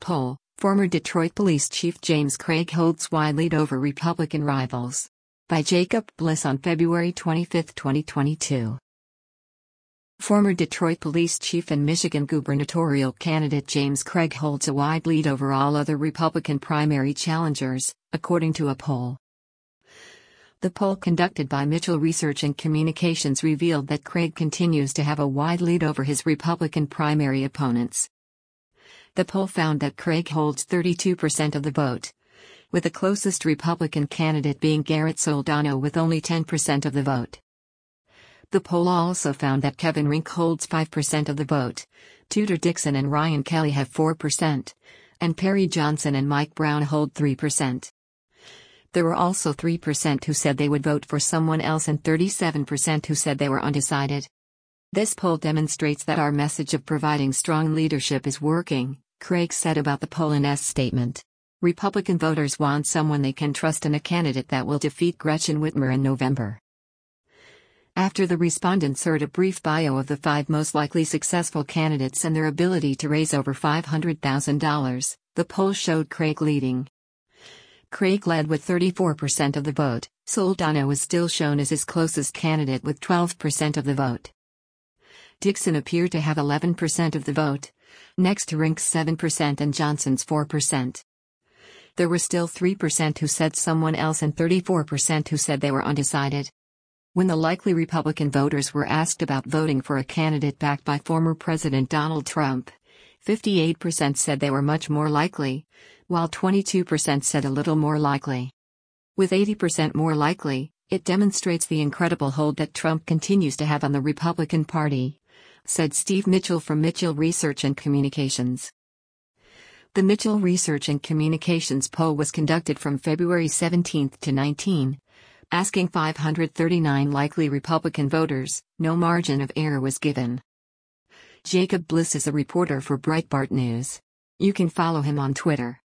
poll, former Detroit Police Chief James Craig holds wide lead over Republican rivals. By Jacob Bliss on February 25, 2022. Former Detroit Police Chief and Michigan gubernatorial candidate James Craig holds a wide lead over all other Republican primary challengers, according to a poll. The poll conducted by Mitchell Research and Communications revealed that Craig continues to have a wide lead over his Republican primary opponents. The poll found that Craig holds 32% of the vote, with the closest Republican candidate being Garrett Soldano with only 10% of the vote. The poll also found that Kevin Rink holds 5% of the vote, Tudor Dixon and Ryan Kelly have 4%, and Perry Johnson and Mike Brown hold 3%. There were also 3% who said they would vote for someone else and 37% who said they were undecided. This poll demonstrates that our message of providing strong leadership is working, Craig said about the poll in his statement. Republican voters want someone they can trust and a candidate that will defeat Gretchen Whitmer in November. After the respondents heard a brief bio of the 5 most likely successful candidates and their ability to raise over $500,000, the poll showed Craig leading. Craig led with 34% of the vote. Soldano is still shown as his closest candidate with 12% of the vote. Dixon appeared to have 11% of the vote, next to Rink's 7% and Johnson's 4%. There were still 3% who said someone else and 34% who said they were undecided. When the likely Republican voters were asked about voting for a candidate backed by former President Donald Trump, 58% said they were much more likely, while 22% said a little more likely. With 80% more likely, it demonstrates the incredible hold that Trump continues to have on the Republican Party, said Steve Mitchell from Mitchell Research and Communications. The Mitchell Research and Communications poll was conducted from February 17 to 19, asking 539 likely Republican voters. No margin of error was given. Jacob Bliss is a reporter for Breitbart News. You can follow him on Twitter.